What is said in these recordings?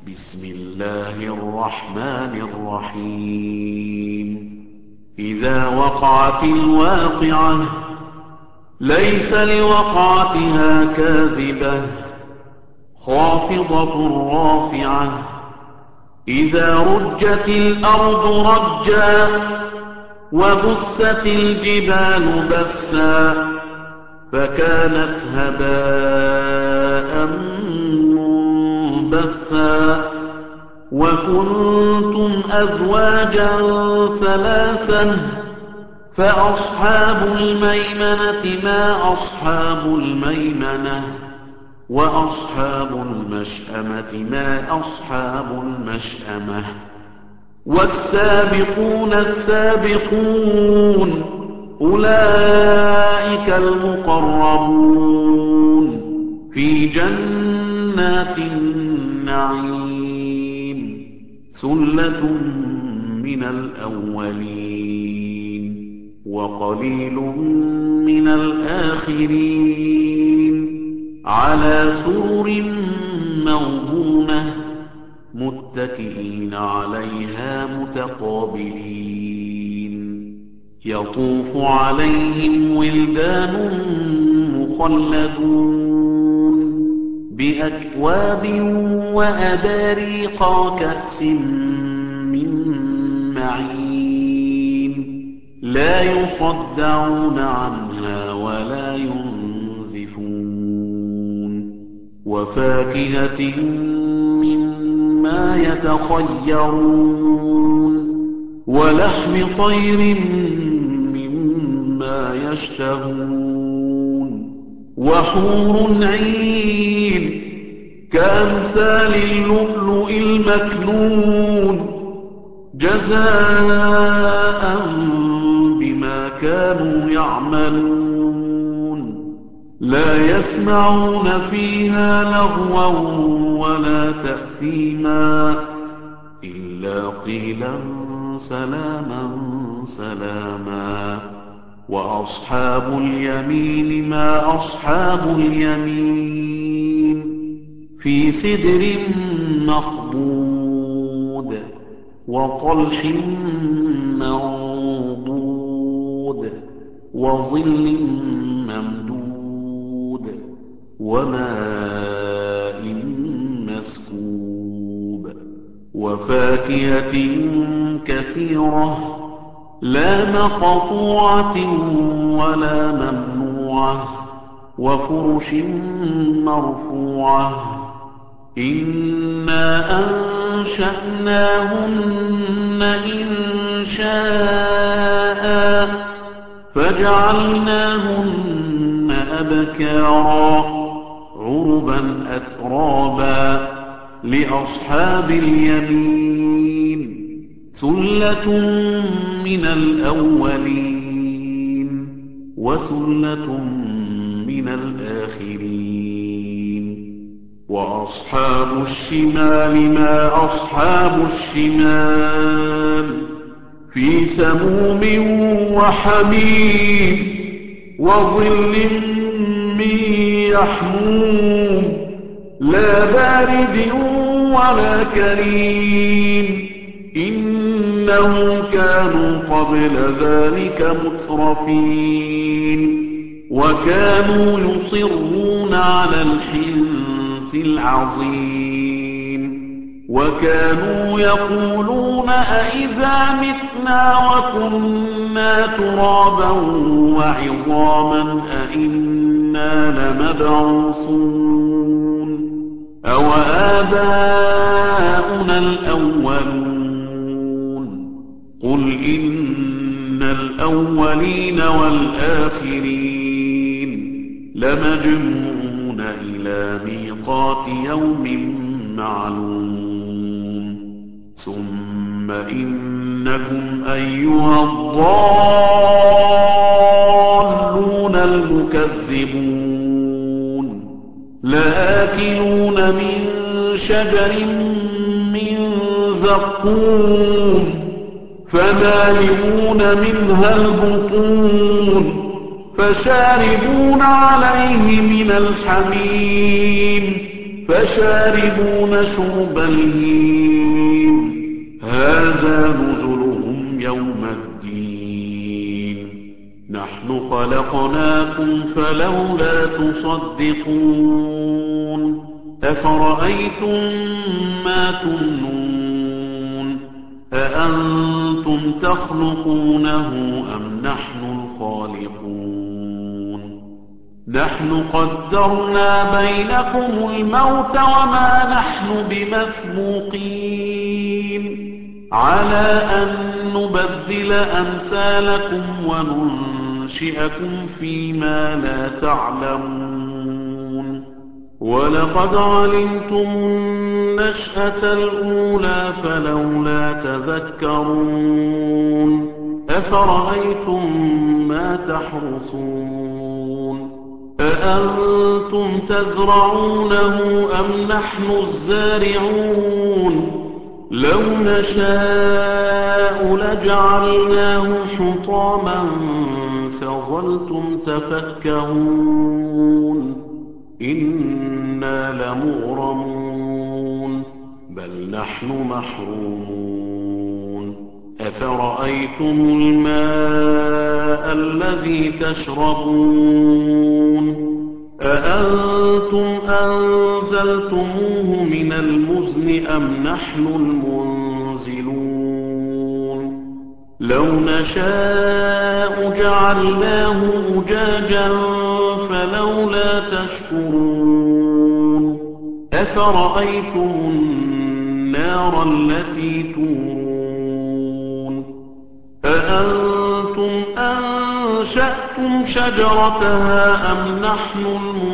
بسم الله الرحمن الرحيم إذا وقعت الواقعة ليس لوقعتها كاذبة خافضة رافعة إذا رجت الأرض رجا وبست الجبال بثا فكانت هباء منبثا وكنتم أزواجا ثلاثا فأصحاب الميمنة ما أصحاب الميمنة وأصحاب المشأمة ما أصحاب المشأمة والسابقون السابقون أولئك المقربون في جنات النعيم ثلة من الأولين وقليل من الآخرين على سرر موضونة متكئين عليها متقابلين يطوف عليهم ولدان مخلدون بأكواب وأباريق وكأس من معين لا يصدعون عنها ولا ينزفون وفاكهة مما يتخيرون ولحم طير مما يشتهون وحور عين كأمثال اللؤلؤ المكنون جزاء بما كانوا يعملون لا يسمعون فيها لغوا ولا تأثيما إلا قيلا سلاما سلاما وأصحاب اليمين ما أصحاب اليمين في سدر مخضود وطلح منضود وظل ممدود وماء مسكوب وفاكهة كثيرة لا مقطوعة ولا ممنوعة وفرش مرفوعة إنا أنشأناهن إنشاء فجعلناهن أبكارا عربا أترابا لأصحاب اليمين ثلة من الأولين وثلة من الآخرين وأصحاب الشمال ما أصحاب الشمال في سموم وحميم وظل من يحموم لا بارد ولا كريم إنهم كانوا قبل ذلك مترفين وكانوا يصرون على الحنث العظيم وكانوا يقولون أئذا متنا وكنا ترابا وعظاما أئنا لمبعوثون أو آباؤنا الأولون قل إن الأولين والآخرين لمجموعون إلى ميقات يوم معلوم ثم إنكم أيها الضالون المكذبون لآكلون من شجر من زقوم فمالئون منها البطون فشاربون عليه من الحميم فشاربون شرب الهيم هذا نزلهم يوم الدين نحن خلقناكم فلولا تصدقون أفرأيتم ما تمنون أأنتم تخلقونه أم نحن الخالقون نحن قدرنا بينكم الموت وما نحن بمسبوقين على أن نبدل أمثالكم وننشئكم فيما لا تعلمون ولقد علمتم النشأة الأولى فلولا تذكرون أفرأيتم ما تحرثون أأنتم تزرعونه أم نحن الزارعون لو نشاء لجعلناه حطاما فظلتم تفكهون إنا لمغرمون بل نحن محرومون أفرأيتم الماء الذي تشربون أأنتم أنزلتموه من المزن أم نحن المنزلون لو نشاء جعلناه أجاجا فلولا تشكرون أفرأيتم النار التي تورون أأنتم أنشأتم شجرتها أم نحن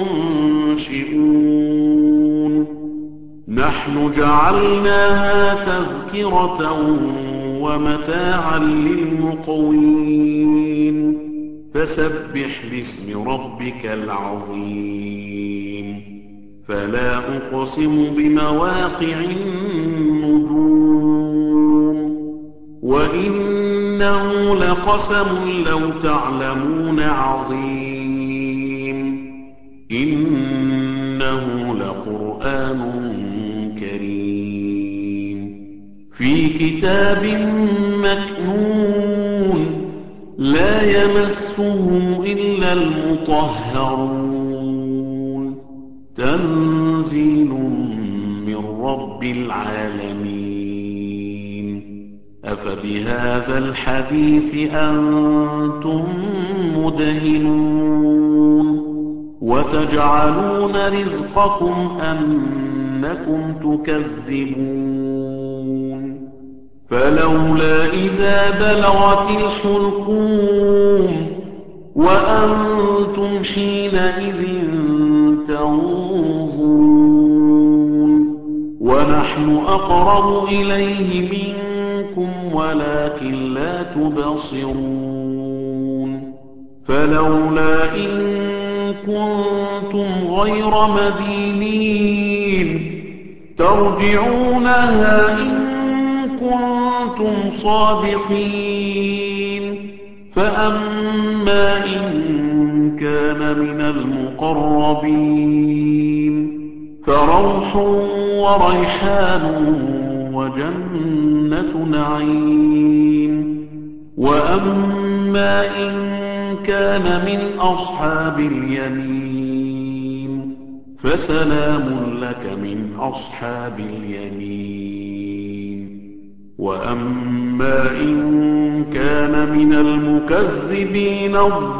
المنشئون نحن جعلناها تذكرة ومتاعا للمقوين فسبح باسم ربك العظيم فلا أقسم بمواقع النجوم وإنه لقسم لو تعلمون عظيم إنه لقرآن كريم في كتاب مكنون لا يمسه إلا المطهرون تنزيل من رب العالمين أفبهذا الحديث أنتم مدهنون وتجعلون رزقكم أنكم تكذبون فلولا إذا بلغت الحلقوم وأنتم حينئذ تنظرون ونحن أقرب إليه منكم ولكن لا تبصرون فلولا إن كنتم غير مدينين ترجعونها إن كنتم صادقين فأما إن كان من المقربين فروح وريحان وجنة نعيم وأما إن كان من أصحاب اليمين فسلام لك من أصحاب اليمين وأما إن كان من المكذبين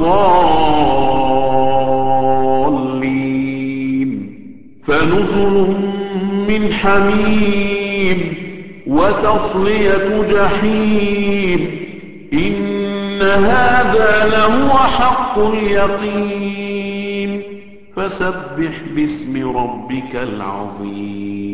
الضالين فنزل من حميم وتصلية جحيم إن هذا لهو حق اليقين فسبح باسم ربك العظيم